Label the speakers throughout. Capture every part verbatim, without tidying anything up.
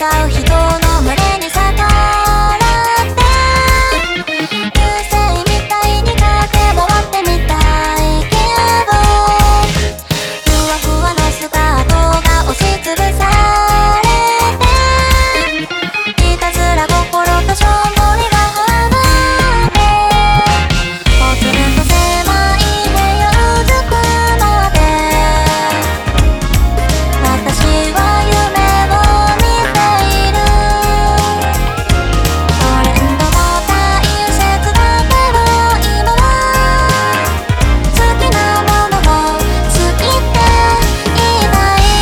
Speaker 1: う人の群れに逆らって流星みたいに駆け回ってみたいけど、ふわふわのスカートが押しつぶされていたずら心としょんぼりがはまってポツンと狭い部屋うずくまで私は夢を見ている。トレンドも大切だけど今は好きなものも好きって言いたい。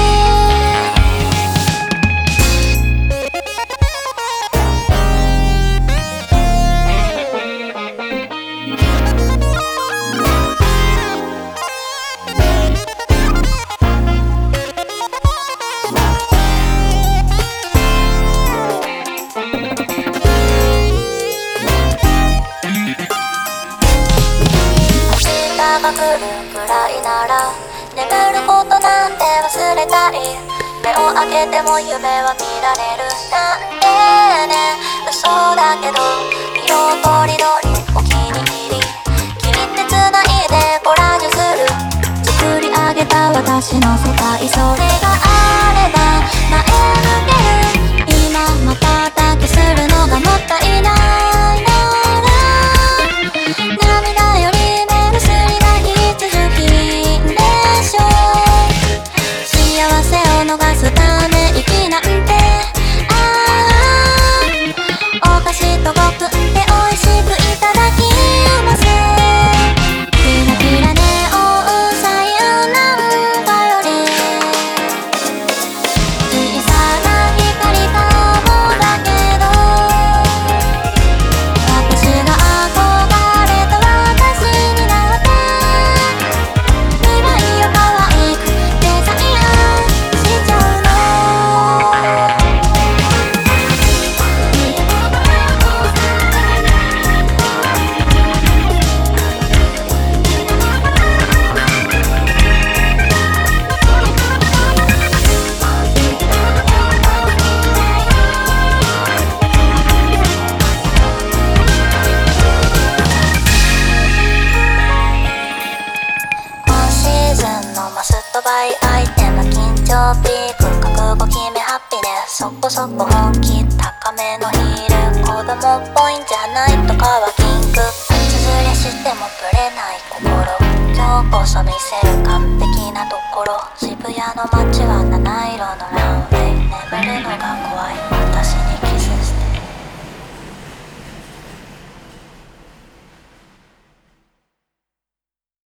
Speaker 1: 明日が来るくらいなら眠ることなんて忘れたい。目を開けても夢は見られるなんてね、嘘だけど色とりどりお気に入り切ってつないでコラージュする。作り上げた私の世界、それがあれば前向ける。今瞬きするのがもったいないなら涙より目薬が必需品でしょう。幸せを逃すため息なんてああお菓子とごくんって美味しくいただきます。キラキラネオン左右なんかより小さな光かもだけど、私が憧れた私になって未来を可愛くデザインしちゃうの。今シーズンのマストバイアイテム、緊張ピーク覚悟決めハッピネス、そこそこ本気高めのヒール、子供っぽいんじゃないとかはキング、つづれしてもぶれない心、今日こそ見せる完璧なところ、渋谷の街は七色の